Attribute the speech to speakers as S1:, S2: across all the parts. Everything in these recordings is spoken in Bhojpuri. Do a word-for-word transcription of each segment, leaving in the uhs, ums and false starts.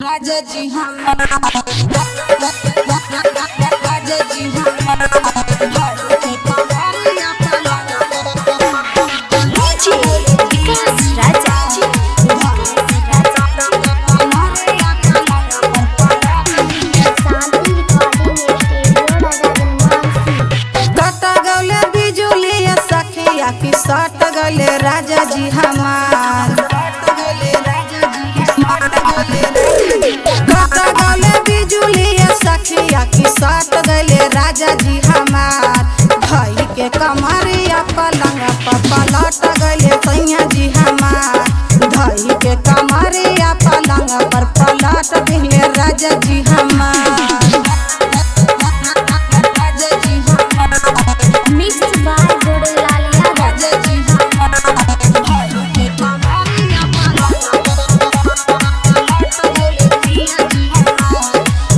S1: राजा जी हम राजा जी हम
S2: नीचे विकास राजा जी शांति रिकॉर्डिंग स्टूडियो
S1: सट गले राजा जी हमार भाई के कमरिया पलंग पर पलट गले सैया जी हमार भाई के कमरिया पलंग पर पलट दिले राजा जी हमार राजा जी हमार
S2: मिक्स बाय गोड़लालिया
S1: राजा जी हमार भाई के कमरिया पलंग पर पलट गले सैया जी हमार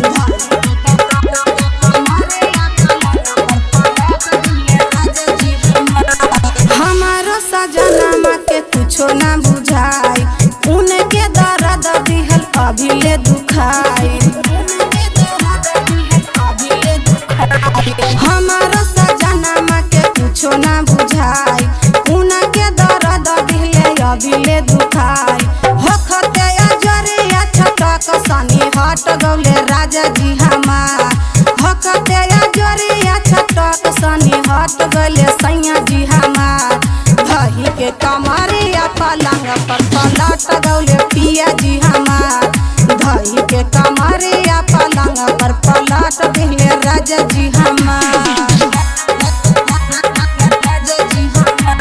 S1: कुछो ना बुझाई उनके दर्द दिहल अभी ले दुखाई हमारो सजनमा के कुछो ना बुझाई उनके दर्द दिहले अभी ले दुखाई होखते अजरिया छटक सनी हट गौले राजा जी हमार होखते अजरिया छटक सनी हट गौले सैया जी हमार भाई के कमरिया पलंग पर पलट गौले पिया जी हमार भाई के कमरिया पलंग पर पलट दिले राजा जी हमार राजा जी हमार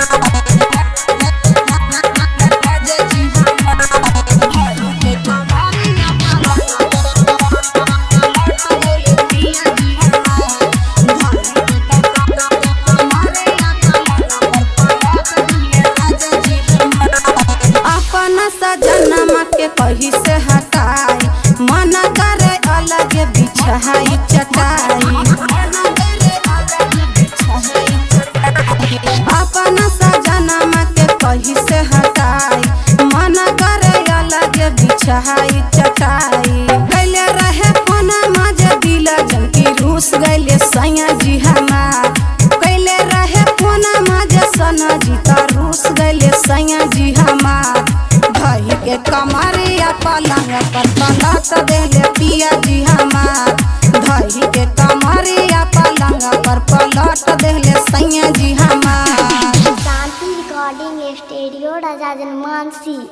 S1: राजा जी हमार भाई के कमरिया पलंग पर पलट गौले पिया जी हमार भाई के कमरिया पलंग पर पलट दिले राजा जी हमार अपन सजनमा के कहीं से हटाई मन करे अलग बिछाई चटाई अपन सजनमा के कहीं से हटाई मन करे अलग बिछाई चटाई कैले रहे फोना मजे दिल जनकी रूस गैले सैया जी हमार कैले रहे फोना मजे सना जी रूस गैले सैया जी हमार भाई के कमरिया पलंग पर पलट देले पिया जी हमार भाई के कमरिया पलंग पर पलट देले सैया जी हमार
S2: शांति रिकॉर्डिंग स्टूडियो राजा जनमानसी।